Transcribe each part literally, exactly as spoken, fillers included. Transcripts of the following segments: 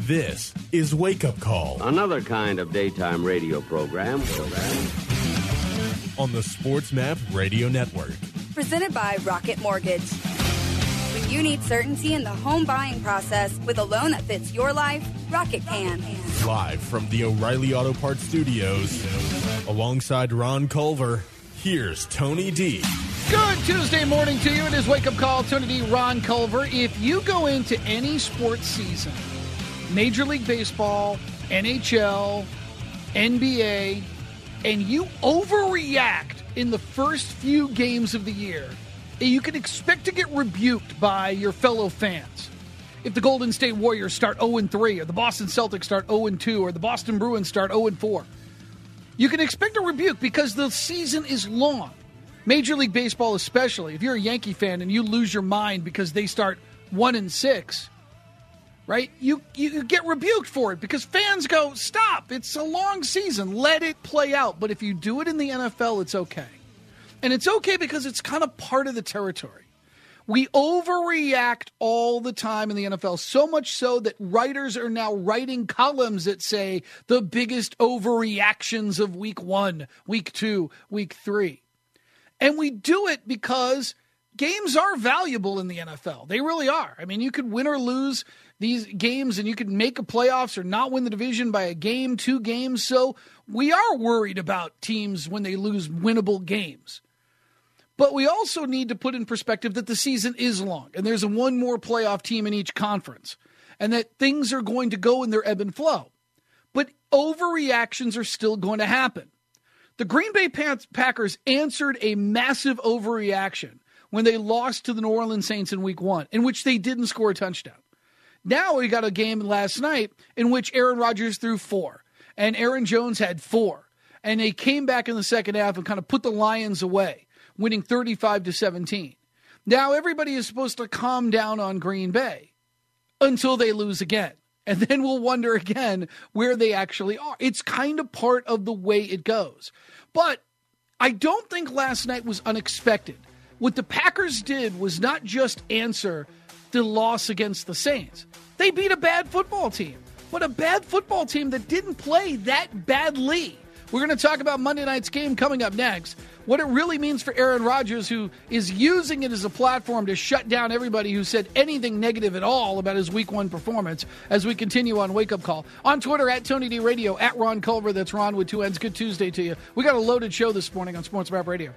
This is Wake Up Call. Another kind of daytime radio program. On the Sports Map Radio Network. Presented by Rocket Mortgage. When you need certainty in the home buying process with a loan that fits your life, Rocket can. Live from the O'Reilly Auto Parts Studios, alongside Ron Culver, here's Tony D. Good Tuesday morning to you. It is Wake Up Call, Tony D, Ron Culver. If you go into any sports season, Major League Baseball, N H L, N B A, and you overreact in the first few games of the year, you can expect to get rebuked by your fellow fans. If the Golden State Warriors start oh and three, or the Boston Celtics start oh and two, or the Boston Bruins start oh and four, you can expect a rebuke because the season is long. Major League Baseball especially, if you're a Yankee fan and you lose your mind because they start one and six, right? You you get rebuked for it because fans go, stop, it's a long season, let it play out. But if you do it in the N F L, it's okay. And it's okay because it's kind of part of the territory. We overreact all the time in the N F L, so much so that writers are now writing columns that say the biggest overreactions of week one, week two, week three. And we do it because games are valuable in the N F L. They really are. I mean, you could win or lose these games, and you could make a playoffs or not win the division by a game, two games. So we are worried about teams when they lose winnable games. But we also need to put in perspective that the season is long, and there's a one more playoff team in each conference, and that things are going to go in their ebb and flow. But overreactions are still going to happen. The Green Bay Packers answered a massive overreaction when they lost to the New Orleans Saints in week one, in which they didn't score a touchdown. Now we got a game last night in which Aaron Rodgers threw four, and Aaron Jones had four. And they came back in the second half and kind of put the Lions away, winning thirty-five to seventeen. Now everybody is supposed to calm down on Green Bay until they lose again. And then we'll wonder again where they actually are. It's kind of part of the way it goes. But I don't think last night was unexpected. What the Packers did was not just answer the loss against the Saints. They beat a bad football team, but a bad football team that didn't play that badly. We're going to talk about Monday night's game coming up next. What it really means for Aaron Rodgers, who is using it as a platform to shut down everybody who said anything negative at all about his week one performance, as we continue on Wake Up Call. On Twitter, at Tony D Radio, at Ron Culver. That's Ron with two N's. Good Tuesday to you. We got a loaded show this morning on Sports Map Radio.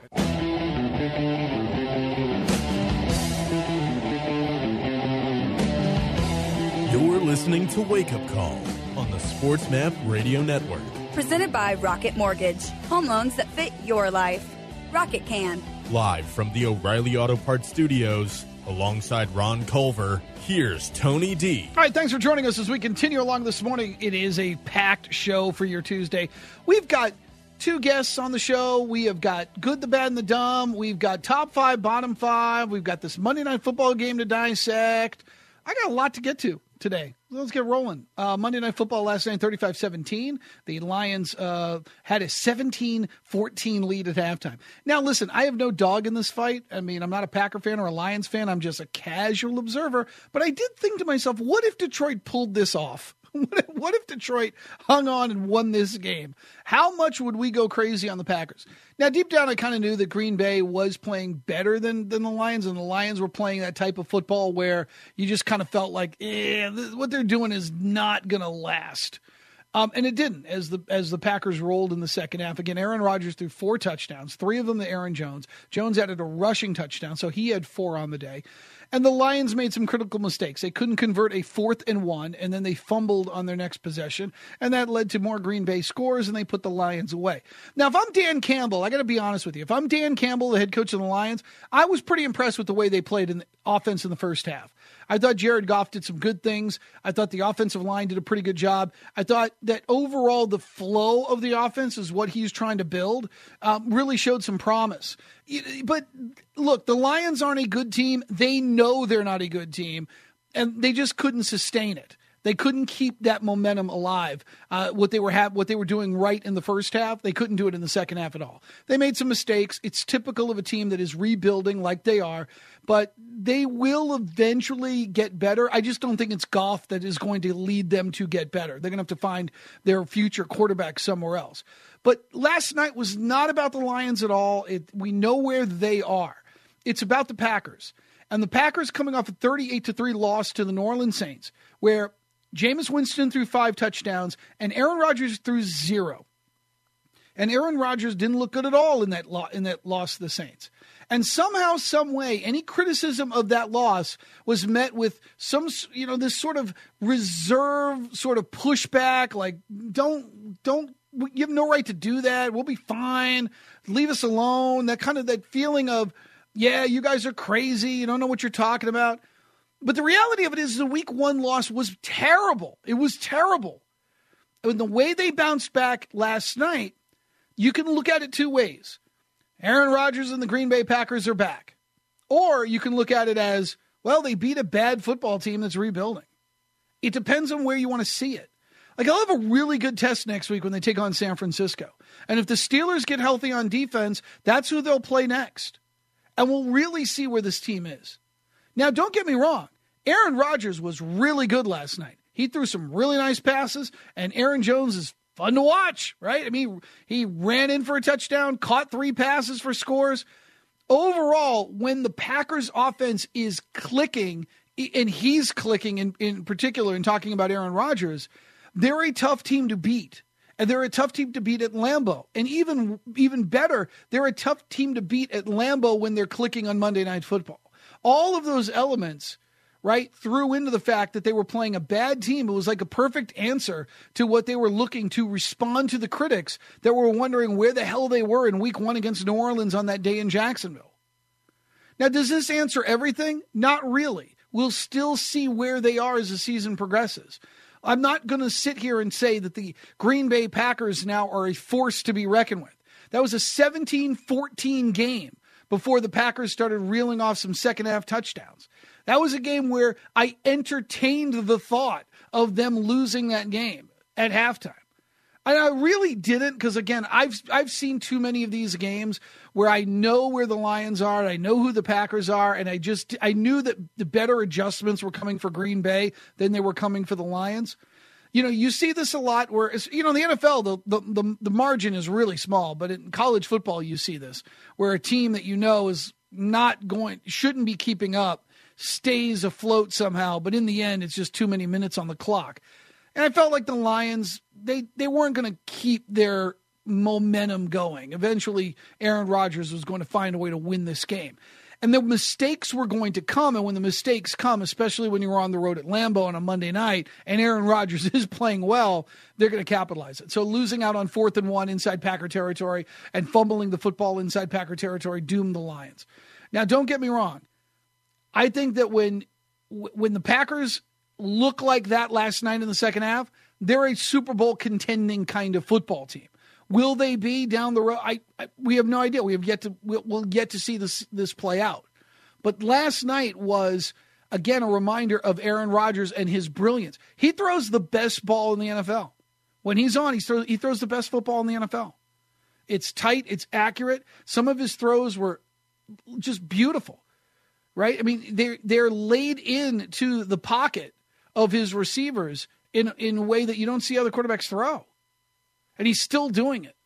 You're listening to Wake Up Call on the Sports Map Radio Network. Presented by Rocket Mortgage. Home loans that fit your life. Rocket can. Live from the O'Reilly Auto Parts Studios, alongside Ron Culver, here's Tony D. All right, thanks for joining us as we continue along this morning. It is a packed show for your Tuesday. We've got two guests on the show. We have got Good, the Bad, and the Dumb. We've got top five, bottom five. We've got this Monday Night Football game to dissect. I got a lot to get to today. Let's get rolling. Uh, Monday Night Football last night, thirty-five seventeen. The Lions uh, had a seventeen fourteen lead at halftime. Now, listen, I have no dog in this fight. I mean, I'm not a Packer fan or a Lions fan. I'm just a casual observer. But I did think to myself, what if Detroit pulled this off? What if, what if Detroit hung on and won this game? How much would we go crazy on the Packers? Now, deep down, I kind of knew that Green Bay was playing better than, than the Lions, and the Lions were playing that type of football where you just kind of felt like, eh, this, what they're doing is not going to last. Um, and it didn't, as the as the Packers rolled in the second half. Again, Aaron Rodgers threw four touchdowns, three of them to Aaron Jones. Jones added a rushing touchdown, so he had four on the day. And the Lions made some critical mistakes. They couldn't convert a fourth and one, and then they fumbled on their next possession, and that led to more Green Bay scores, and they put the Lions away. Now, if I'm Dan Campbell, I got to be honest with you. If I'm Dan Campbell, the head coach of the Lions, I was pretty impressed with the way they played in the offense in the first half. I thought Jared Goff did some good things. I thought the offensive line did a pretty good job. I thought that overall the flow of the offense is what he's trying to build, um, really showed some promise. But look, the Lions aren't a good team. They know they're not a good team, and they just couldn't sustain it. They couldn't keep that momentum alive. Uh, what they were ha- what they were doing right in the first half, they couldn't do it in the second half at all. They made some mistakes. It's typical of a team that is rebuilding like they are, but they will eventually get better. I just don't think it's Goff that is going to lead them to get better. They're going to have to find their future quarterback somewhere else. But last night was not about the Lions at all. It, we know where they are. It's about the Packers. And the Packers coming off a thirty-eight to three loss to the New Orleans Saints, where Jameis Winston threw five touchdowns and Aaron Rodgers threw zero. And Aaron Rodgers didn't look good at all in that lo- in that loss to the Saints. And somehow, some way, any criticism of that loss was met with some, you know, this sort of reserve, sort of pushback, like, don't, don't, you have no right to do that. We'll be fine. Leave us alone. That kind of, that feeling of, yeah, you guys are crazy. You don't know what you're talking about. But the reality of it is the week one loss was terrible. It was terrible. And the way they bounced back last night, you can look at it two ways. Aaron Rodgers and the Green Bay Packers are back. Or you can look at it as, well, they beat a bad football team that's rebuilding. It depends on where you want to see it. Like, I'll have a really good test next week when they take on San Francisco. And if the Steelers get healthy on defense, that's who they'll play next. And we'll really see where this team is. Now, don't get me wrong. Aaron Rodgers was really good last night. He threw some really nice passes, and Aaron Jones is fun to watch, right? I mean, he ran in for a touchdown, caught three passes for scores. Overall, when the Packers offense is clicking, and he's clicking in, in particular in talking about Aaron Rodgers, they're a tough team to beat. And they're a tough team to beat at Lambeau. And even, even better, they're a tough team to beat at Lambeau when they're clicking on Monday Night Football. All of those elements, right, threw into the fact that they were playing a bad team. It was like a perfect answer to what they were looking to respond to the critics that were wondering where the hell they were in week one against New Orleans on that day in Jacksonville. Now, does this answer everything? Not really. We'll still see where they are as the season progresses. I'm not going to sit here and say that the Green Bay Packers now are a force to be reckoned with. That was a seventeen fourteen game before the Packers started reeling off some second-half touchdowns. That was a game where I entertained the thought of them losing that game at halftime. And I really didn't because, again, I've I've seen too many of these games where I know where the Lions are, and I know who the Packers are, and I just I knew that the better adjustments were coming for Green Bay than they were coming for the Lions. You know, you see this a lot where, you know, in the N F L, the, the, the, the margin is really small, but in college football, you see this, where a team that you know is not going, shouldn't be keeping up, stays afloat somehow, but in the end, it's just too many minutes on the clock. And I felt like the Lions, they, they weren't going to keep their momentum going. Eventually, Aaron Rodgers was going to find a way to win this game. And the mistakes were going to come, and when the mistakes come, especially when you're on the road at Lambeau on a Monday night, and Aaron Rodgers is playing well, they're going to capitalize it. So losing out on fourth and one inside Packer territory and fumbling the football inside Packer territory doomed the Lions. Now, don't get me wrong. I think that when when the Packers look like that last night in the second half, they're a Super Bowl contending kind of football team. Will they be down the road? I, I we have no idea. We have yet to we'll, we'll yet to see this this play out. But last night was again a reminder of Aaron Rodgers and his brilliance. He throws the best ball in the N F L. When he's on, he throws he throws the best football in the N F L. It's tight, it's accurate. Some of his throws were just beautiful. Right? I mean, they're they're laid into the pocket of his receivers in in a way that you don't see other quarterbacks throw. And he's still doing it.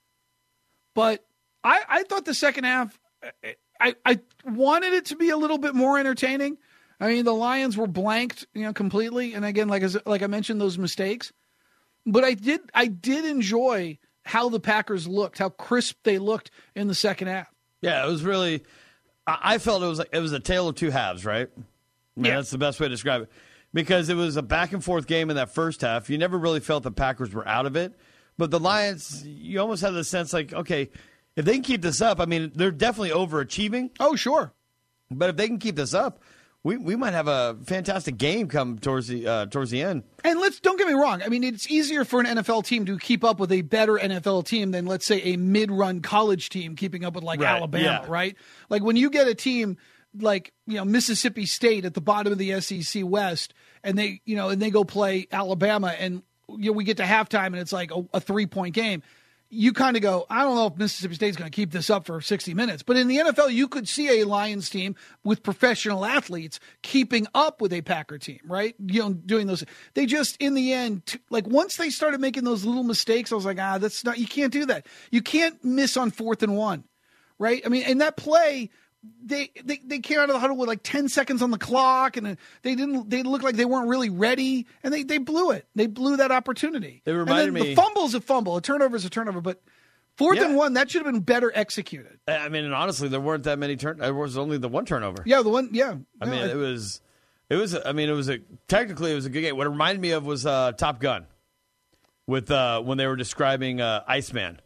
But I, I thought the second half, I, I wanted it to be a little bit more entertaining. I mean, the Lions were blanked, you know, completely. And again, like as, like I mentioned, those mistakes. But I did I did enjoy how the Packers looked, how crisp they looked in the second half. Yeah, it was really. I felt it was like, it was a tale of two halves, right? I mean, yeah, that's the best way to describe it. Because it was a back and forth game in that first half. You never really felt the Packers were out of it. But the Lions, you almost had the sense like, okay, if they can keep this up, I mean, they're definitely overachieving. Oh, sure. But if they can keep this up, we, we might have a fantastic game come towards the uh, towards the end. And let's don't get me wrong. I mean, it's easier for an N F L team to keep up with a better N F L team than, let's say, a mid-run college team keeping up with like right. Alabama, yeah. right? Like when you get a team like, you know, Mississippi State at the bottom of the S E C West, and they, you know, and they go play Alabama, and you know, we get to halftime and it's like a, a three-point game. You kind of go, I don't know if Mississippi State's going to keep this up for sixty minutes. But in the N F L, you could see a Lions team with professional athletes keeping up with a Packer team, right? You know, doing those. They just, in the end, t- like once they started making those little mistakes, I was like, ah, that's not, you can't do that. You can't miss on fourth and one, right? I mean, and that play, They, they they came out of the huddle with like ten seconds on the clock, and they didn't. They looked like they weren't really ready, and they, they blew it. They blew that opportunity. They reminded and then me. The fumble's a fumble, a turnover is a turnover, but fourth Yeah. and one, that should have been better executed. I mean, and honestly, there weren't that many turn. There was only the one turnover. Yeah, the one. Yeah, I No, mean, it was, it was. I mean, it was a technically it was a good game. What it reminded me of was uh, Top Gun, with uh, when they were describing uh, Iceman.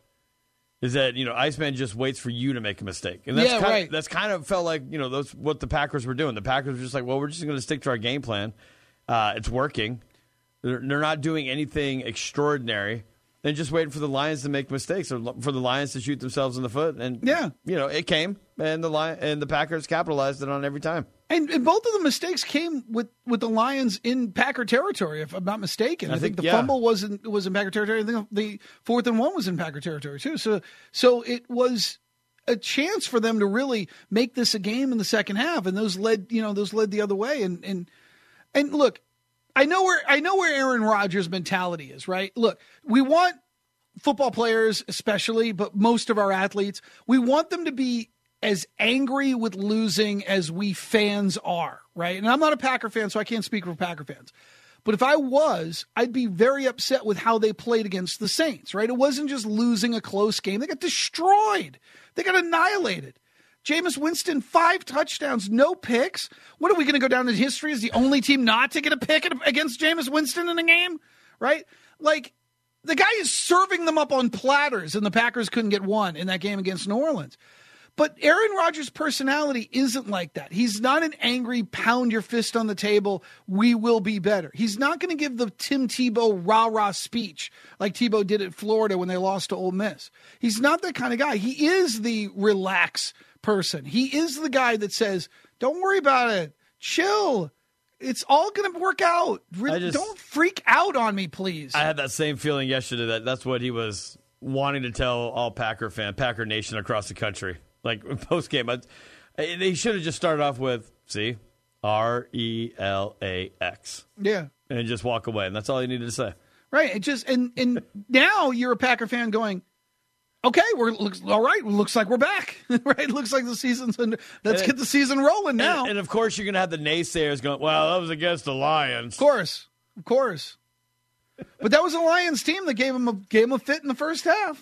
Is that, you know, Iceman just waits for you to make a mistake. And that's Yeah, kind right. of, that's kind of felt like, you know, that's what the Packers were doing. The Packers were just like, well, we're just going to stick to our game plan. Uh, it's working. They're, they're not doing anything extraordinary. They're just waiting for the Lions to make mistakes or for the Lions to shoot themselves in the foot. And, Yeah. you know, it came, and the Lion, and the Packers capitalized it on every time. And, and both of the mistakes came with, with the Lions in Packer territory, if I'm not mistaken. I, I think, think- the yeah. fumble was in, was in Packer territory. I think the fourth and one was in Packer territory too. So so it was a chance for them to really make this a game in the second half, and those led you know those led the other way. And and and look, I know where I know where Aaron Rodgers' mentality is. Right? Look, we want football players, especially, but most of our athletes, we want them to be as angry with losing as we fans are, right? And I'm not a Packer fan, so I can't speak for Packer fans. But if I was, I'd be very upset with how they played against the Saints, right? It wasn't just losing a close game. They got destroyed. They got annihilated. Jameis Winston, five touchdowns, no picks. What are we going to go down in history as the only team not to get a pick against Jameis Winston in a game, right? Like, the guy is serving them up on platters, and the Packers couldn't get one in that game against New Orleans. But Aaron Rodgers' personality isn't like that. He's not an angry, pound your fist on the table, we will be better. He's not going to give the Tim Tebow rah-rah speech like Tebow did at Florida when they lost to Ole Miss. He's not that kind of guy. He is the relax person. He is the guy that says, don't worry about it. Chill. It's all going to work out. Re- just- don't freak out on me, please. I had that same feeling yesterday that that's what he was wanting to tell all Packer fan, Packer Nation across the country. Like, post game, they should have just started off with, see, R E L A X. Yeah. And just walk away. And that's all you needed to say. Right. It just and and now you're a Packer fan going, okay, we're looks all right. Looks like we're back. Right. Looks like the season's under. Let's And- get the season rolling now. And, and of course, you're going to have the naysayers going, well, that was against the Lions. of course, of course. But that was a Lions team that gave them a gave them a fit in the first half.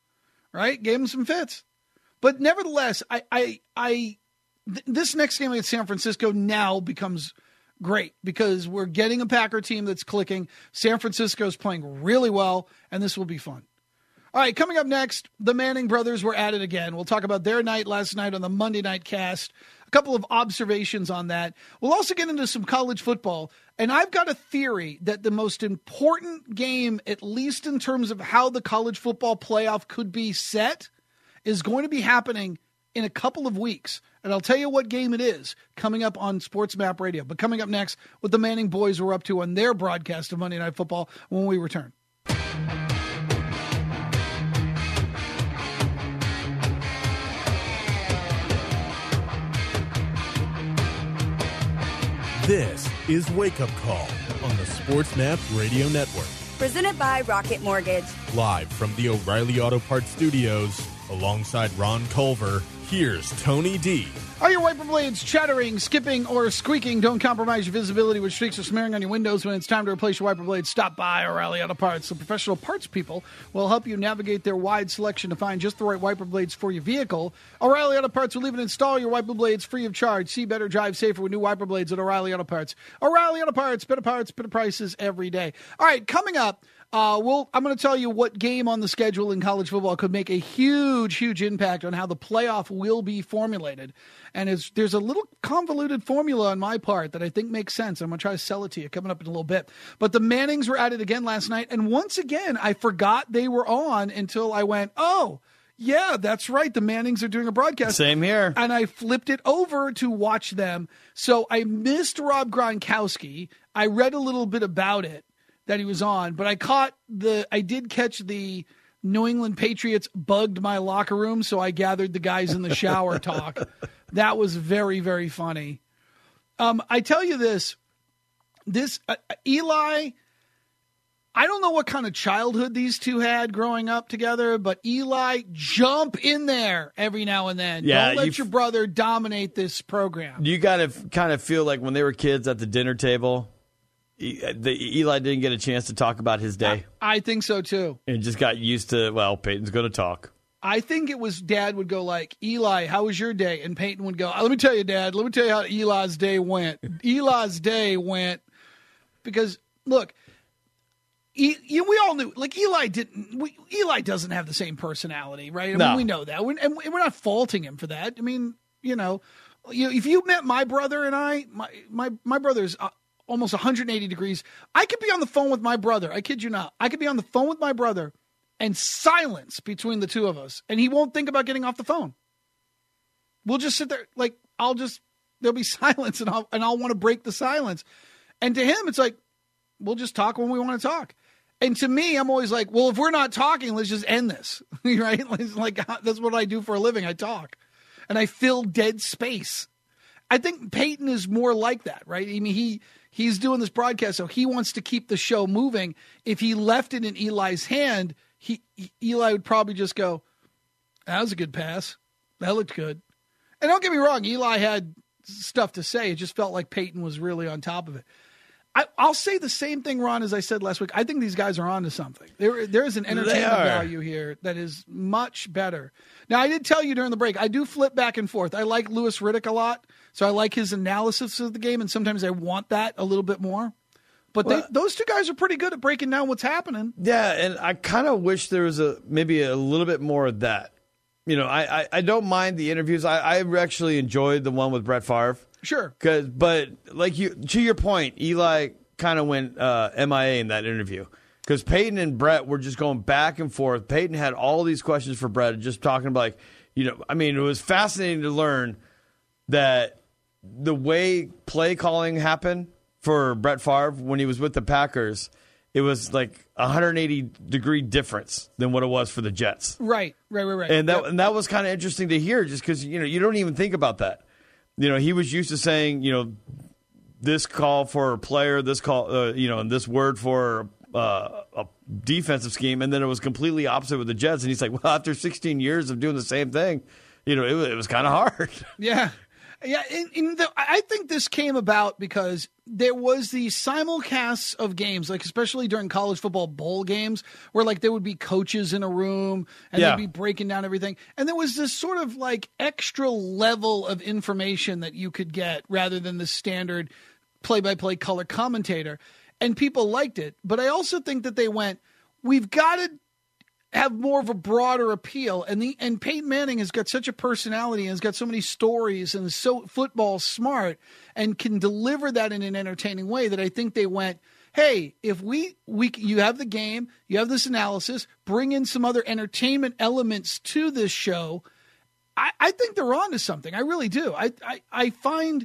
Right. Gave them some fits. But nevertheless, I, I, I, th- this next game against San Francisco now becomes great because we're getting a Packer team that's clicking. San Francisco's playing really well, and this will be fun. All right, coming up next, the Manning brothers were at it again. We'll talk about their night last night on the Monday Night Cast. A couple of observations on that. We'll also get into some college football. And I've got a theory that the most important game, at least in terms of how the college football playoff could be set, is going to be happening in a couple of weeks. And I'll tell you what game it is coming up on Sports Map Radio. But coming up next, what the Manning boys were up to on their broadcast of Monday Night Football when we return. This is Wake Up Call on the Sports Map Radio Network. Presented by Rocket Mortgage. Live from the O'Reilly Auto Parts Studios, alongside Ron Culver, here's Tony D. Are your wiper blades chattering, skipping, or squeaking? Don't compromise your visibility with streaks or smearing on your windows when it's time to replace your wiper blades. Stop by O'Reilly Auto Parts. The professional parts people will help you navigate their wide selection to find just the right wiper blades for your vehicle. O'Reilly Auto Parts will even install your wiper blades free of charge. See better, drive safer with new wiper blades at O'Reilly Auto Parts. O'Reilly Auto Parts, better parts, better prices every day. All right, coming up. Uh, well, I'm going to tell you what game on the schedule in college football could make a huge, huge impact on how the playoff will be formulated. And it's, there's a little convoluted formula on my part that I think makes sense. I'm going to try to sell it to you coming up in a little bit. But the Mannings were at it again last night. And once again, I forgot they were on until I went, oh, yeah, that's right. The Mannings are doing a broadcast. Same here. And I flipped it over to watch them. So I missed Rob Gronkowski. I read a little bit about it that he was on, but I caught the, I did catch the New England Patriots bugged my locker room, so I gathered the guys in the shower talk. That was very, very funny. Um, I tell you this, this uh, Eli, I don't know what kind of childhood these two had growing up together, but Eli, jump in there every now and then. Yeah, don't let you, your brother dominate this program. You got to kind of feel like when they were kids at the dinner table, the, Eli didn't get a chance to talk about his day. I, I think so, too. And just got used to, well, Peyton's going to talk. I think it was Dad would go like, Eli, how was your day? And Peyton would go, let me tell you, Dad, let me tell you how Eli's day went. Eli's day went because, look, e, you, we all knew, like Eli didn't, we, Eli doesn't have the same personality, right? I no. mean, we know that. We, and we're not faulting him for that. I mean, you know, you, if you met my brother and I, my, my, my brother's uh, almost one hundred eighty degrees. I could be on the phone with my brother. I kid you not. I could be on the phone with my brother and silence between the two of us, and he won't think about getting off the phone. We'll just sit there, like, I'll just, there'll be silence, and I'll, and I'll want to break the silence. And to him, it's like, we'll just talk when we want to talk. And to me, I'm always like, well, if we're not talking, let's just end this, right? It's like, that's what I do for a living. I talk, and I fill dead space. I think Peyton is more like that, right? I mean, he he's doing this broadcast, so he wants to keep the show moving. If he left it in Eli's hand, He, Eli would probably just go, that was a good pass. That looked good. And don't get me wrong, Eli had stuff to say. It just felt like Peyton was really on top of it. I, I'll say the same thing, Ron, as I said last week. I think these guys are on to something. There, there is an entertainment value here that is much better. Now, I did tell you during the break, I do flip back and forth. I like Louis Riddick a lot, so I like his analysis of the game, and sometimes I want that a little bit more. But well, they, those two guys are pretty good at breaking down what's happening. Yeah, and I kind of wish there was a maybe a little bit more of that. You know, I, I, I don't mind the interviews. I, I actually enjoyed the one with Brett Favre. Sure. Cause, but like you, to your point, Eli kind of went uh, M I A in that interview because Peyton and Brett were just going back and forth. Peyton had all these questions for Brett, just talking about, like, you know, I mean, it was fascinating to learn that the way play calling happened for Brett Favre when he was with the Packers, it was like a one hundred eighty degree difference than what it was for the Jets. Right, right, right, right. And that yep. and that was kind of interesting to hear, just because, you know, you don't even think about that. You know, he was used to saying, you know, this call for a player, this call, uh, you know, and this word for uh, a defensive scheme, and then it was completely opposite with the Jets. And he's like, well, after sixteen years of doing the same thing, you know, it, it was kind of hard. Yeah. Yeah, in, in the, I think this came about because there was the simulcasts of games, like especially during college football bowl games, where like there would be coaches in a room and yeah. they'd be breaking down everything. And there was this sort of like extra level of information that you could get rather than the standard play-by-play color commentator. And people liked it. But I also think that they went, we've got to have more of a broader appeal. And the and Peyton Manning has got such a personality and has got so many stories and is so football smart and can deliver that in an entertaining way that I think they went, hey, if we, we you have the game, you have this analysis, bring in some other entertainment elements to this show, I, I think they're on to something. I really do. I, I, I find...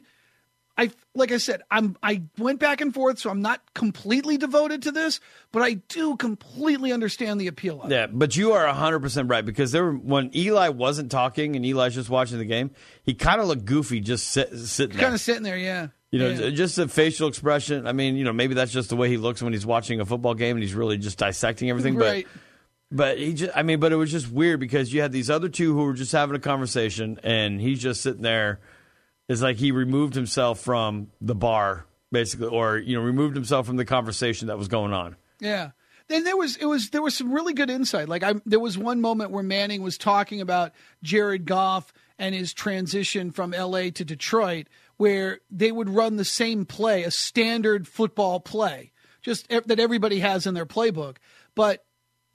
I like I said, I'm I went back and forth, so I'm not completely devoted to this, but I do completely understand the appeal of it. Yeah, but you are one hundred percent right, because there were, when Eli wasn't talking and Eli's just watching the game, he kind of looked goofy just sit, sitting there. Kind of sitting there, yeah. You know, yeah. just a facial expression. I mean, you know, maybe that's just the way he looks when he's watching a football game and he's really just dissecting everything. Right. But but he just, I mean, but it was just weird because you had these other two who were just having a conversation and he's just sitting there. It's like he removed himself from the bar, basically, or, you know, removed himself from the conversation that was going on. Yeah. Then there was it was there was some really good insight. Like I there was one moment where Manning was talking about Jared Goff and his transition from L A to Detroit, where they would run the same play, a standard football play, just that everybody has in their playbook. But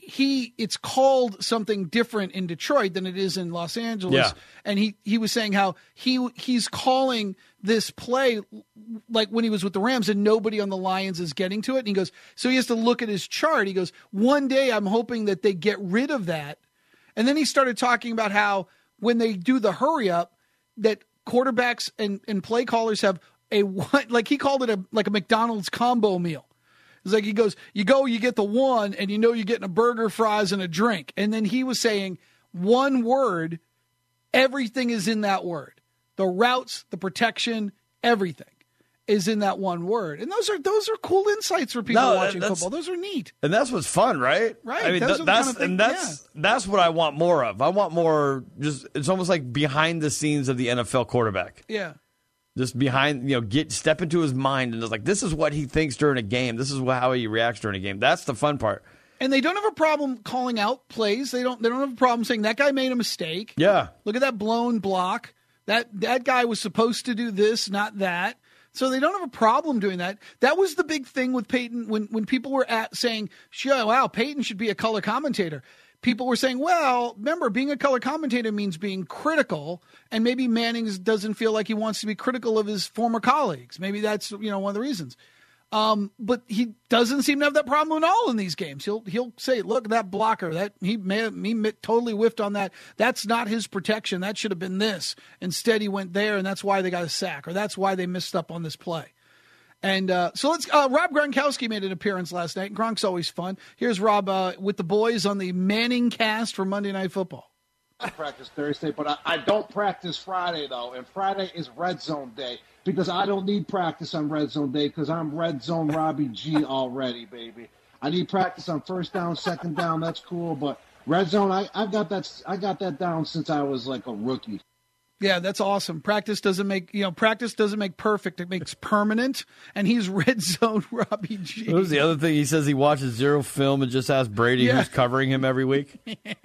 he it's called something different in Detroit than it is in Los Angeles. Yeah. And he, he was saying how he he's calling this play like when he was with the Rams and nobody on the Lions is getting to it. And he goes, so he has to look at his chart. He goes, one day I'm hoping that they get rid of that And then he started talking about how when they do the hurry up, that quarterbacks and, and play callers have a one, like he called it a like a McDonald's combo meal. It's like he goes, you go, you get the one, and you know you're getting a burger, fries, and a drink. And then he was saying one word, everything is in that word. The routes, the protection, everything is in that one word. And those are those are cool insights for people no, watching football. Those are neat. And that's what's fun, right? Right. I mean, those th- are the that's kind of thing, and that's yeah. that's what I want more of. I want more. Just it's almost like behind the scenes of the N F L quarterback. Yeah. Just behind, you know, get step into his mind and just like this is what he thinks during a game. This is how he reacts during a game. That's the fun part. And they don't have a problem calling out plays. They don't. They don't have a problem saying that guy made a mistake. Yeah. Look at that blown block. That that guy was supposed to do this, not that. So they don't have a problem doing that. That was the big thing with Peyton when when people were at saying, "Sure, wow, Peyton should be a color commentator." People were saying, well, remember, being a color commentator means being critical, and maybe Manning doesn't feel like he wants to be critical of his former colleagues. Maybe that's, you know, one of the reasons. Um, but he doesn't seem to have that problem at all in these games. He'll he'll say, look, that blocker, that he may have, he totally whiffed on that. That's not his protection. That should have been this. Instead, he went there, and that's why they got a sack, or that's why they missed up on this play. And uh, so let's. Uh, Rob Gronkowski made an appearance last night. Gronk's always fun. Here's Rob uh, with the boys on the Manning cast for Monday Night Football. I practice Thursday, but I, I don't practice Friday, though. And Friday is Red Zone Day because I don't need practice on Red Zone Day because I'm Red Zone Robbie G already, baby. I need practice on first down, second down. That's cool, but Red Zone, I, I got that. I got that down since I was like a rookie. Yeah, that's awesome. Practice doesn't make, you know, practice doesn't make perfect. It makes permanent. And he's Red Zone Robbie G. What was the other thing? He says he watches zero film and just asks Brady Yeah. who's covering him every week.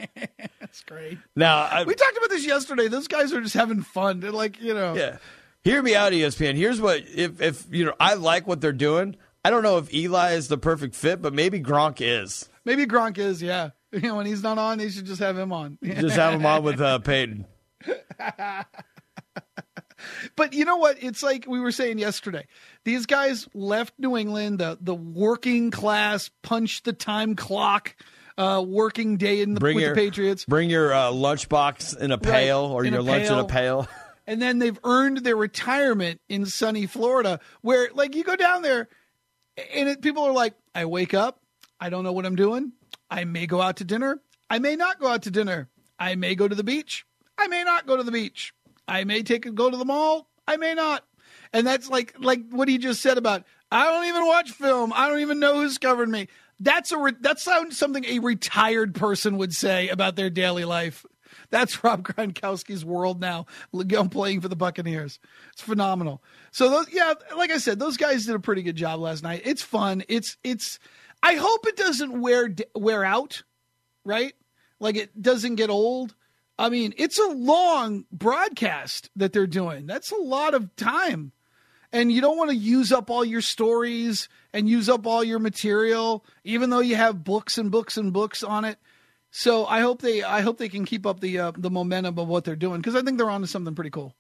That's great. Now, I, We talked about this yesterday. Those guys are just having fun. They're like, you know. yeah. Hear me out, E S P N. Here's what, if, if, you know, I like what they're doing. I don't know if Eli is the perfect fit, but maybe Gronk is. Maybe Gronk is, yeah. You know, when he's not on, they should just have him on. Just have him on with uh, Peyton. But you know what? It's like we were saying yesterday. These guys left New England, the the working class, punch the time clock, uh, working day in the, Bring with your, the Patriots. Bring your uh, lunchbox in a pail Right, or in your a lunch in a pail. pail. And then they've earned their retirement in sunny Florida, where like you go down there and it, people are like, I wake up, I don't know what I'm doing. I may go out to dinner. I may not go out to dinner. I may go to the beach. I may not go to the beach. I may take a go to the mall. I may not. And that's like like what he just said about, I don't even watch film. I don't even know who's covered me. That's a re- that sounds something a retired person would say about their daily life. That's Rob Gronkowski's world now, playing for the Buccaneers. It's phenomenal. So those, yeah, like I said, those guys did a pretty good job last night. It's fun. It's it's. I hope it doesn't wear wear out, right? Like it doesn't get old. I mean, it's a long broadcast that they're doing. That's a lot of time. And you don't want to use up all your stories and use up all your material, even though you have books and books and books on it. So I hope they I hope they can keep up the uh, the momentum of what they're doing, because I think they're onto something pretty cool.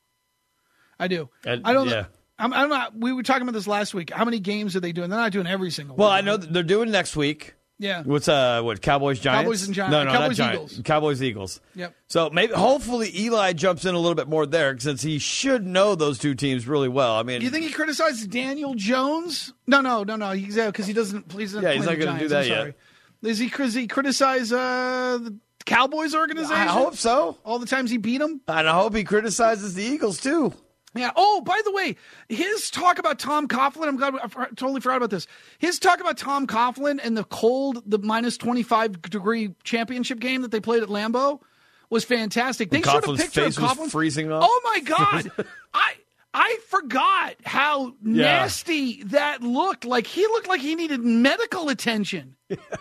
I do. Uh, I don't yeah. know. I'm, I don't know. We were talking about this last week. How many games are they doing? They're not doing every single Well, one. I know that they're doing next week. Yeah. What's uh what Cowboys Giants? Cowboys and Giants. No, no, Cowboys, not Giants. Eagles. Cowboys Eagles. Yep. So maybe hopefully Eli jumps in a little bit more there, since he should know those two teams really well. I mean, Do you think he criticized Daniel Jones? No, no, no, no. He's because he doesn't. He's not Yeah, he's playing not the gonna do Giants. that I'm yet. sorry. Is he? Does he criticize uh, the Cowboys organization? I hope so. All the times he beat them. And I hope he criticizes the Eagles too. Yeah. Oh, by the way, his talk about Tom Coughlin, I'm glad I totally forgot about this. His talk about Tom Coughlin and the cold, the minus twenty-five degree championship game that they played at Lambeau was fantastic. They showed a Coughlin's picture face of was Coughlin. freezing up. Oh my God. I I forgot how Yeah. nasty that looked. Like he looked like he needed medical attention.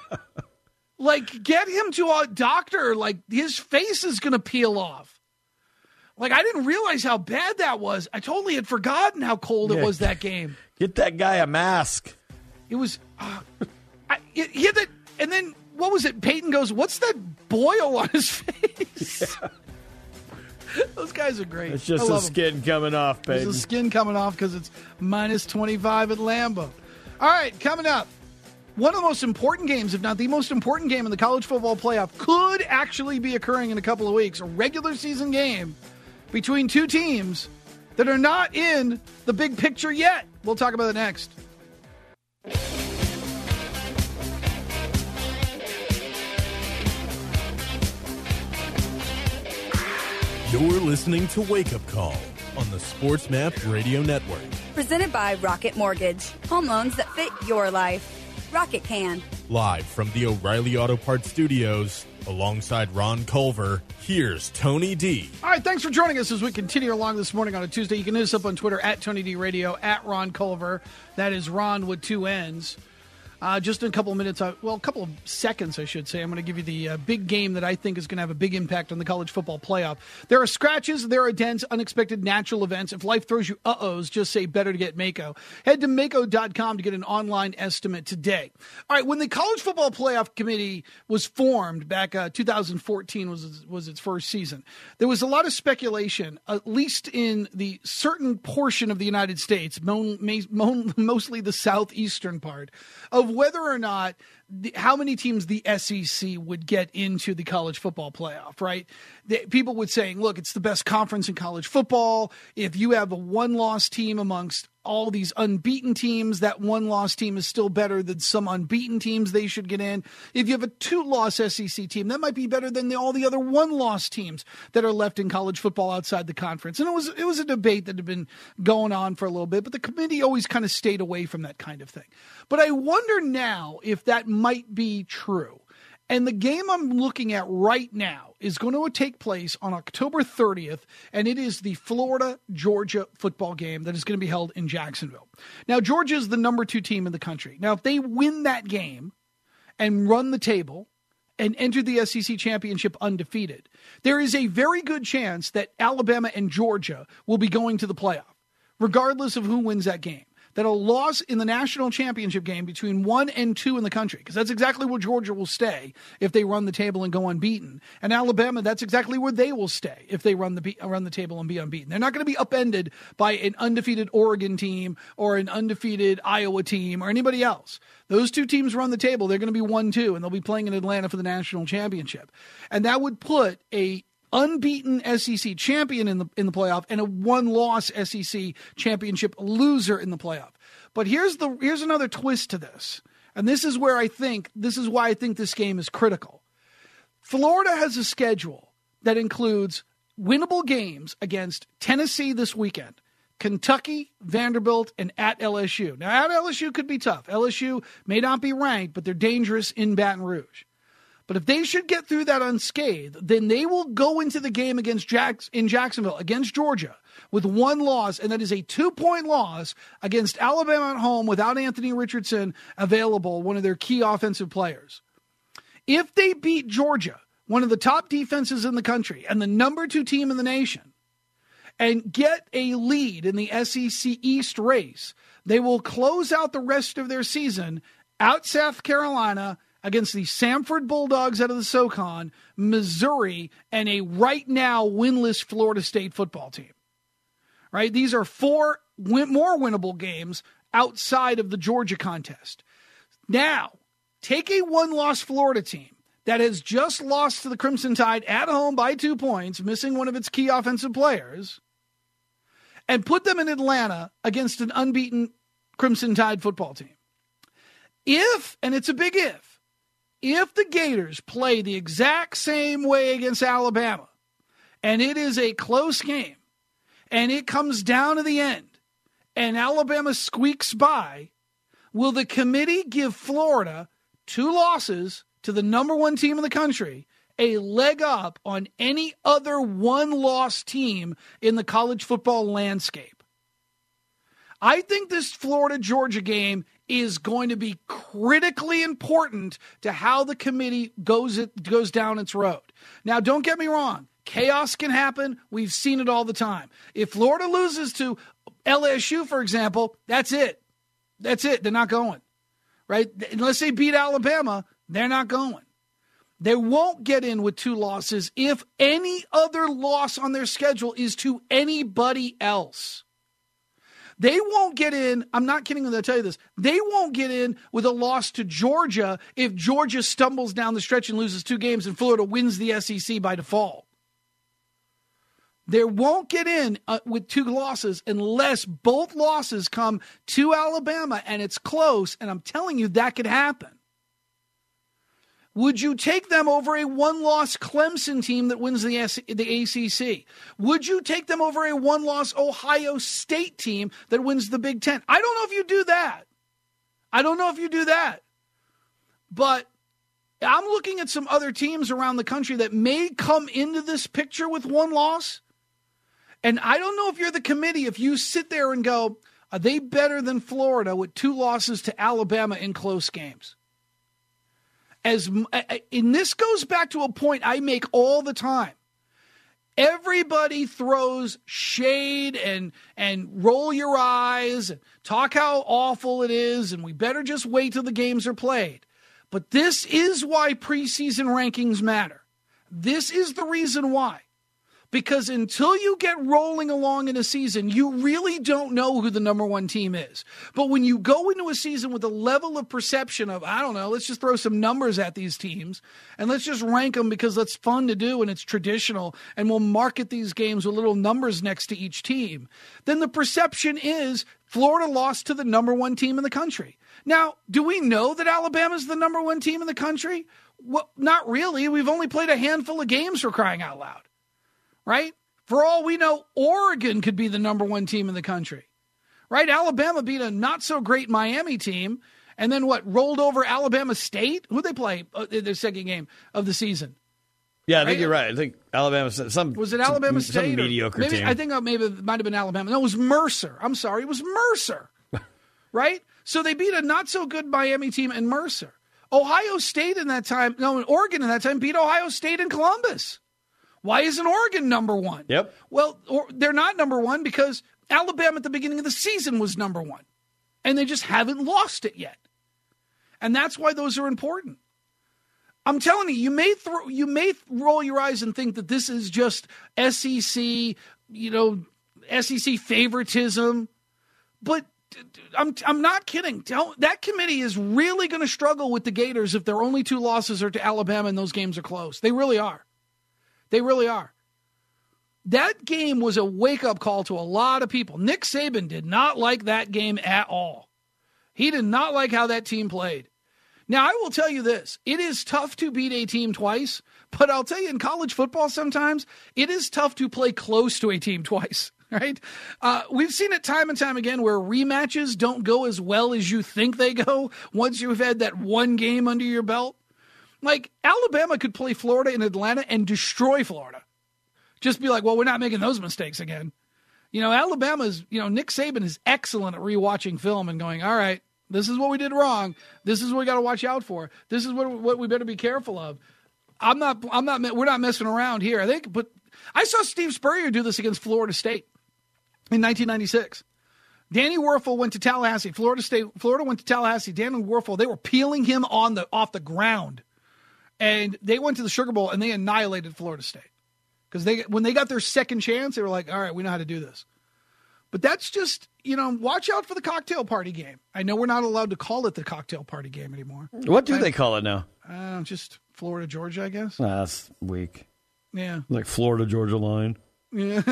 Like get him to a doctor. Like his face is going to peel off. Like, I didn't realize how bad that was. I totally had forgotten how cold Yeah. it was that game. Get that guy a mask. It was, uh, I, it, he had that, and then, what was it? Peyton goes, what's that boil on his face? Yeah. Those guys are great. It's just I the love them. skin coming off, There's Peyton. the skin coming off because it's minus twenty-five at Lambeau. All right, coming up. one of the most important games, if not the most important game in the college football playoff, could actually be occurring in a couple of weeks. A regular season game between two teams that are not in the big picture yet. We'll talk about it next. You're listening to Wake Up Call on the SportsMap Radio Network. Presented by Rocket Mortgage. Home loans that fit your life. Rocket can. Live from the O'Reilly Auto Parts Studios, alongside Ron Culver, here's Tony D. All right, thanks for joining us as we continue along this morning on a Tuesday. You can hit us up on Twitter at Tony D Radio, at Ron Culver. That is Ron with two N's. Uh, just in a couple of minutes, uh, well, a couple of seconds, I should say, I'm going to give you the uh, big game that I think is going to have a big impact on the college football playoff. There are scratches, there are dents, unexpected natural events. If life throws you uh-ohs, just say better to get Mako. Head to Mako dot com to get an online estimate today. All right, when the College Football Playoff Committee was formed back uh, two thousand fourteen was, was its first season, there was a lot of speculation, at least in the certain portion of the United States, mo- mo- mostly the southeastern part, of whether or not the, how many teams the S E C would get into the college football playoff, right? The, people would say, look, it's the best conference in college football. If you have a one-loss team amongst all these unbeaten teams, that one-loss team is still better than some unbeaten teams they should get in. If you have a two-loss S E C team, that might be better than the, all the other one-loss teams that are left in college football outside the conference. And it was it was a debate that had been going on for a little bit, but the committee always kind of stayed away from that kind of thing. But I wonder now if that might be true. And the game I'm looking at right now is going to take place on October thirtieth, and it is the Florida-Georgia football game that is going to be held in Jacksonville. Now, Georgia is the number two team in the country. Now, if they win that game and run the table and enter the S E C championship undefeated, there is a very good chance that Alabama and Georgia will be going to the playoff, regardless of who wins that game. That a loss in the national championship game between one and two in the country, because that's exactly where Georgia will stay if they run the table and go unbeaten. And Alabama, that's exactly where they will stay if they run the run the table and be unbeaten. They're not going to be upended by an undefeated Oregon team or an undefeated Iowa team or anybody else. Those two teams run the table. They're going to be one two, and they'll be playing in Atlanta for the national championship. And that would put a unbeaten S E C champion in the in the playoff and a one-loss S E C championship loser in the playoff. But here's the here's another twist to this. And this is where I think this is why I think this game is critical. Florida has a schedule that includes winnable games against Tennessee this weekend, Kentucky, Vanderbilt, and at L S U. Now, at L S U could be tough. L S U may not be ranked, but they're dangerous in Baton Rouge. But if they should get through that unscathed, then they will go into the game against Jacks in Jacksonville against Georgia with one loss, and that is a two-point loss against Alabama at home without Anthony Richardson available, one of their key offensive players. If they beat Georgia, one of the top defenses in the country and the number two team in the nation, and get a lead in the S E C East race, they will close out the rest of their season out South Carolina against the Samford Bulldogs out of the SoCon, Missouri, and a right now winless Florida State football team. Right? These are four win- more winnable games outside of the Georgia contest. Now, take a one-loss Florida team that has just lost to the Crimson Tide at home by two points, missing one of its key offensive players, and put them in Atlanta against an unbeaten Crimson Tide football team. If, and it's a big if, if the Gators play the exact same way against Alabama, and it is a close game, and it comes down to the end, and Alabama squeaks by, will the committee give Florida two losses to the number one team in the country, a leg up on any other one-loss team in the college football landscape? I think this Florida-Georgia game is going to be critically important to how the committee goes it goes down its road. Now, don't get me wrong. Chaos can happen. We've seen it all the time. If Florida loses to L S U, for example, that's it. That's it. They're not going. Right? Unless they beat Alabama, they're not going. They won't get in with two losses if any other loss on their schedule is to anybody else. They won't get in. I'm not kidding when I tell you this. They won't get in with a loss to Georgia if Georgia stumbles down the stretch and loses two games and Florida wins the S E C by default. They won't get in uh, with two losses unless both losses come to Alabama and it's close, and I'm telling you that could happen. Would you take them over a one-loss Clemson team that wins the, S- the A C C? Would you take them over a one-loss Ohio State team that wins the Big Ten? I don't know if you do that. I don't know if you do that. But I'm looking at some other teams around the country that may come into this picture with one loss. And I don't know if you're the committee, if you sit there and go, are they better than Florida with two losses to Alabama in close games? As and this goes back to a point I make all the time. Everybody throws shade and and roll your eyes and talk how awful it is, and we better just wait till the games are played. But this is why preseason rankings matter. This is the reason why. Because until you get rolling along in a season, you really don't know who the number one team is. But when you go into a season with a level of perception of, I don't know, let's just throw some numbers at these teams and let's just rank them because it's fun to do and it's traditional and we'll market these games with little numbers next to each team, then the perception is Florida lost to the number one team in the country. Now, do we know that Alabama's the number one team in the country? Well, not really. We've only played a handful of games, for crying out loud. Right? For all we know, Oregon could be the number one team in the country. Right? Alabama beat a not-so-great Miami team, and then what, rolled over Alabama State? Who'd they play in their second game of the season? Yeah, I think right? you're right. I think Alabama, some Was it Alabama some, State? Some mediocre maybe, team. I think maybe it might have been Alabama. No, it was Mercer. I'm sorry, it was Mercer. Right? So they beat a not-so-good Miami team in Mercer. Ohio State in that time, no, Oregon in that time beat Ohio State in Columbus. Why isn't Oregon number one? Yep. Well, or, they're not number one because Alabama at the beginning of the season was number one, and they just haven't lost it yet. And that's why those are important. I'm telling you, you may throw, you may roll your eyes and think that this is just S E C, you know, S E C favoritism, but I'm I'm not kidding. That committee is really going to struggle with the Gators if their only two losses are to Alabama and those games are close. They really are. They really are. That game was a wake-up call to a lot of people. Nick Saban did not like that game at all. He did not like how that team played. Now, I will tell you this. It is tough to beat a team twice, but I'll tell you in college football sometimes, it is tough to play close to a team twice, right? Uh, we've seen it time and time again where rematches don't go as well as you think they go once you've had that one game under your belt. Like, Alabama could play Florida in Atlanta and destroy Florida. Just be like, well, we're not making those mistakes again. You know, Alabama's, you know, Nick Saban is excellent at rewatching film and going, all right, this is what we did wrong. This is what we got to watch out for. This is what, what we better be careful of. I'm not, I'm not, we're not messing around here. I think, but I saw Steve Spurrier do this against Florida State in nineteen ninety-six. Danny Werfel went to Tallahassee. Florida State, Florida went to Tallahassee. Danny Werfel, they were peeling him on the off the ground. And they went to the Sugar Bowl, and they annihilated Florida State. Because they, when they got their second chance, they were like, all right, we know how to do this. But that's just, you know, watch out for the cocktail party game. I know we're not allowed to call it the cocktail party game anymore. What do I, they call it now? Uh, just Florida, Georgia, I guess. Nah, that's weak. Yeah. Like Florida, Georgia line. Yeah.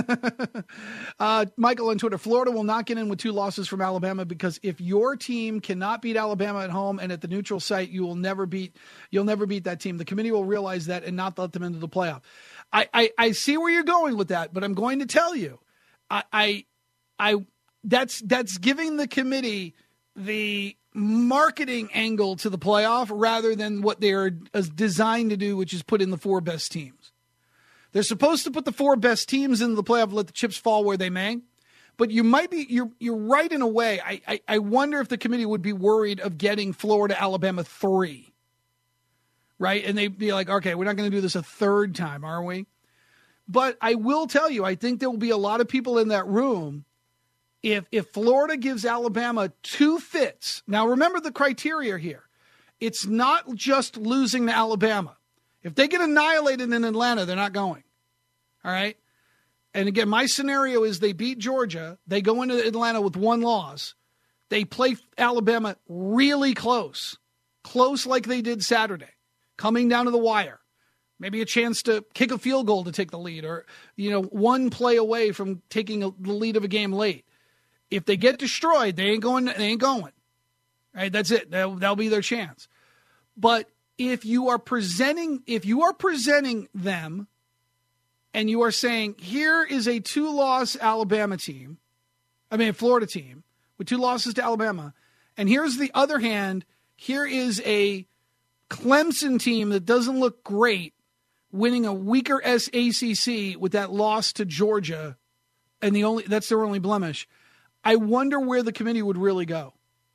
uh, Michael on Twitter, Florida will not get in with two losses from Alabama because if your team cannot beat Alabama at home and at the neutral site, you will never beat, you'll never beat that team. The committee will realize that and not let them into the playoff. I, I, I see where you're going with that, but I'm going to tell you, I, I, I, that's, that's giving the committee the marketing angle to the playoff rather than what they're designed to do, which is put in the four best teams. They're supposed to put the four best teams into the playoff, let the chips fall where they may. But you might be, you're you're right in a way. I, I, I wonder if the committee would be worried of getting Florida, Alabama three. Right? And they'd be like, okay, we're not going to do this a third time, are we? But I will tell you, I think there will be a lot of people in that room. If if Florida gives Alabama two fits, now remember the criteria here. It's not just losing to Alabama. If they get annihilated in Atlanta, they're not going. All right? and again, my scenario is they beat Georgia. They go into Atlanta with one loss. They play Alabama really close, close like they did Saturday, coming down to the wire. Maybe a chance to kick a field goal to take the lead, or, you know, one play away from taking a, the lead of a game late. If they get destroyed, they ain't going. They ain't going. Right? That's it. That'll, that'll be their chance. But if you are presenting, if you are presenting them, and you are saying, here is a two-loss Alabama team, I mean, a Florida team with two losses to Alabama, and here's the other hand, here is a Clemson team that doesn't look great, winning a weaker S A C C with that loss to Georgia, and the only that's their only blemish. I wonder where the committee would really go.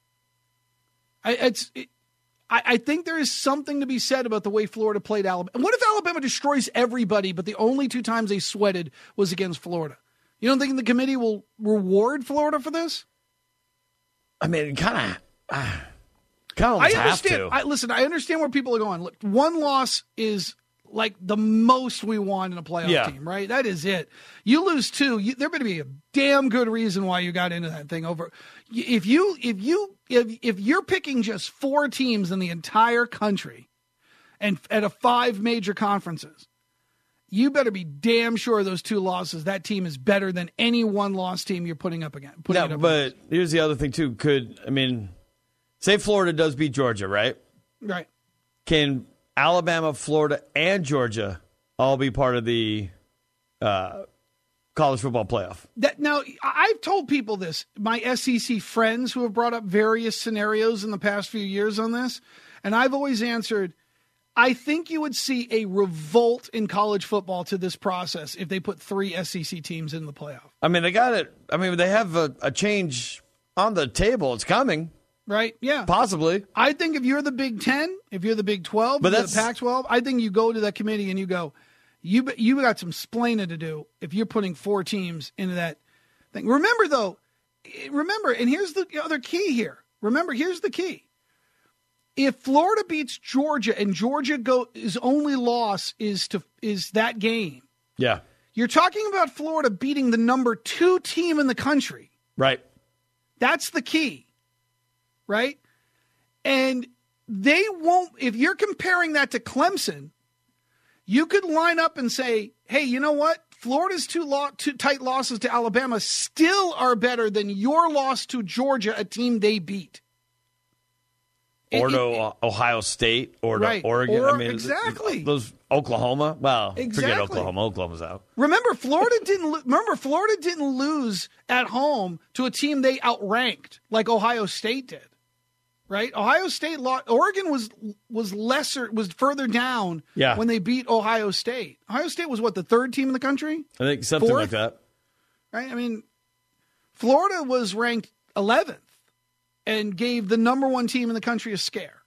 I, it's, it, I, I think there is something to be said about the way Florida played Alabama. What if Alabama destroys everybody, but the only two times they sweated was against Florida? You don't think the committee will reward Florida for this? I mean, kind of, uh, kind of I have understand. to. I, listen, I understand where people are going. Look, one loss is like the most we want in a playoff Yeah. team, right? That is it. You lose two, you, there better be a damn good reason why you got into that thing over. If you, if you, if if you're picking just four teams in the entire country, and at a five major conferences, you better be damn sure those two losses, that team is better than any one loss team you're putting up again. Putting Yeah, it up but against. here's the other thing too. Could I mean, say Florida does beat Georgia, right? Right. Can Alabama, Florida, and Georgia all be part of the uh, college football playoff? That now, I've told people this, my S E C friends who have brought up various scenarios in the past few years on this, and I've always answered, I think you would see a revolt in college football to this process if they put three S E C teams in the playoff. I mean, they got it. I mean, they have a, a change on the table. It's coming. Right? Yeah. Possibly. I think if you're the Big Ten, if you're the Big twelve, but if you're that's the Pac twelve, I think you go to that committee and you go, you you got some splaining to do if you're putting four teams into that thing. Remember, though, remember, and here's the other key here. Remember, here's the key. If Florida beats Georgia and Georgia go his only loss is to is that game, Yeah. you're talking about Florida beating the number two team in the country. Right. That's the key. Right? And they won't, if you're comparing that to Clemson, you could line up and say, hey, you know what? Florida's two, lo- two tight losses to Alabama still are better than your loss to Georgia, a team they beat. Or It- to it- Ohio State, or to Right. Oregon. Or- I mean, exactly. Those Oklahoma. Well, forget Exactly. Oklahoma. Oklahoma's out. Remember, Florida didn't. Lo- remember, Florida didn't lose at home to a team they outranked like Ohio State did. Right? Ohio State lost. Oregon was was lesser, was further down. Yeah. When they beat Ohio State. Ohio State was what, the third team in the country? I think something Fourth? like that. Right? I mean, Florida was ranked eleventh and gave the number one team in the country a scare.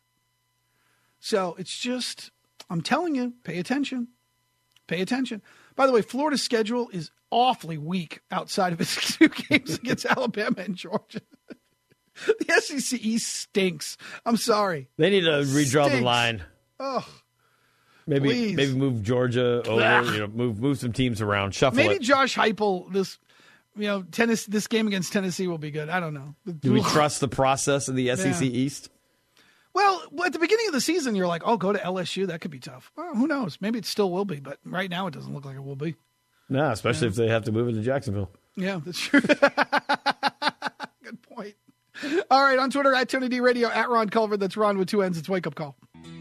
So it's just, I'm telling you, pay attention. Pay attention. By the way, Florida's schedule is awfully weak outside of its two games against Alabama and Georgia. The S E C East stinks. I'm sorry. They need to redraw Stinks. the line. Oh, Maybe please. maybe move Georgia over. Ah. You know, move move some teams around. Shuffle maybe it. Josh Heupel, this, you know, tennis, this game against Tennessee will be good. I don't know. Do we trust the process of the S E C Yeah. East? Well, at the beginning of the season, you're like, oh, go to L S U. That could be tough. Well, who knows? Maybe it still will be, but right now it doesn't look like it will be. No, especially if they have to move into Jacksonville. Yeah, that's true. Good point. All right, on Twitter, at Tony D Radio, at Ron Culver. That's Ron with two N's. It's Wake Up Call.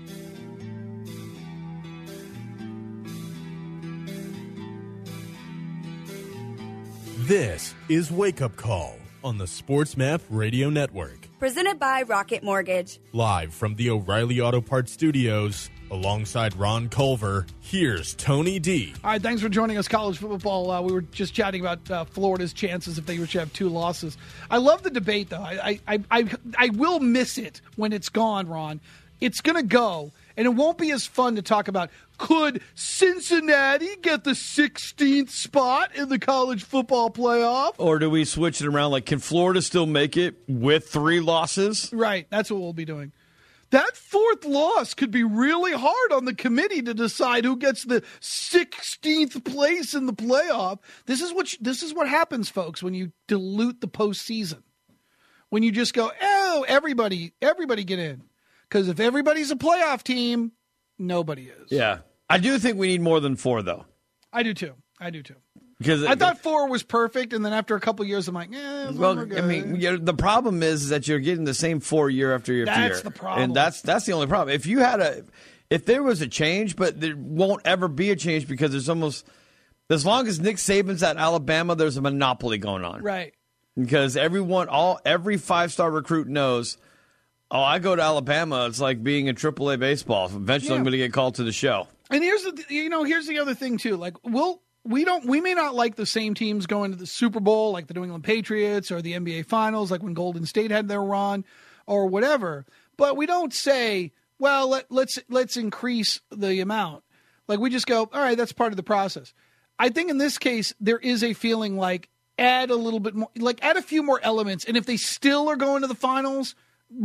This is Wake Up Call on the Sports Map Radio Network. Presented by Rocket Mortgage. Live from the O'Reilly Auto Parts Studios, alongside Ron Culver, here's Tony D. All right, thanks for joining us, college football. Uh, we were just chatting about uh, Florida's chances if they were to have two losses. I love the debate, though. I I, I, I will miss it when it's gone, Ron. It's going to go, and it won't be as fun to talk about, could Cincinnati get the sixteenth spot in the college football playoff? Or do we switch it around? Like, can Florida still make it with three losses? Right, that's what we'll be doing. that fourth loss could be really hard on the committee to decide who gets the sixteenth place in the playoff. This is what this is what happens, folks, when you dilute the postseason. When you just go, oh, everybody, everybody get in. Because if everybody's a playoff team, nobody is. Yeah. I do think we need more than four, though. I do, too. I do, too. Because I thought four was perfect, and then after a couple years, I'm like, eh, well, we're good. I mean, you know, the problem is that you're getting the same four year after year after year. That's the problem. And that's that's the only problem. If you had a, if there was a change, but there won't ever be a change because there's almost, as long as Nick Saban's at Alabama, there's a monopoly going on. Right. Because everyone, all every five star recruit knows, oh, I go to Alabama, it's like being in triple A baseball. Eventually, Yeah. I'm going to get called to the show. And here's the, you know, here's the other thing too. Like, we'll. We don't. We may not like the same teams going to the Super Bowl, like the New England Patriots, or the N B A Finals, like when Golden State had their run, or whatever. But we don't say, "Well, let, let's let's increase the amount." Like we just go, "All right, that's part of the process." I think in this case there is a feeling like add a little bit more, like add a few more elements, and if they still are going to the finals,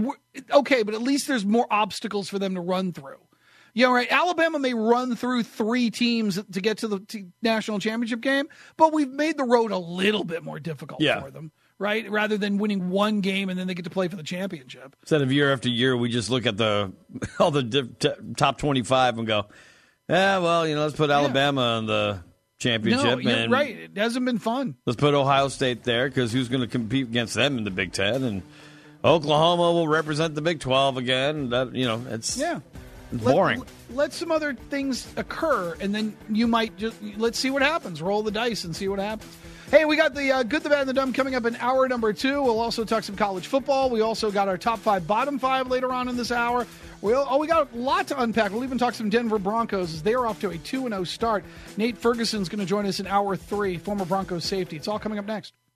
okay, but at least there's more obstacles for them to run through. You know, right? Alabama may run through three teams to get to the t- national championship game, but we've made the road a little bit more difficult yeah. for them, right? Rather than winning one game and then they get to play for the championship. Instead of year after year, we just look at the all the diff- t- top twenty-five and go, yeah, well, you know, let's put Alabama yeah. on the championship. No, you're and right. It hasn't been fun. Let's put Ohio State there because who's going to compete against them in the Big Ten? And Oklahoma will represent the Big twelve again. That you know, it's yeah. boring. Let, let some other things occur, and then you might just let's see what happens. Roll the dice and see what happens. Hey, we got the uh, good, the bad, and the dumb coming up in hour number two. We'll also talk some college football. We also got our top five, bottom five later on in this hour. We'll, oh, we got a lot to unpack. We'll even talk some Denver Broncos as they are off to a two and oh start. Nate Ferguson's going to join us in hour three, former Broncos safety. It's all coming up next.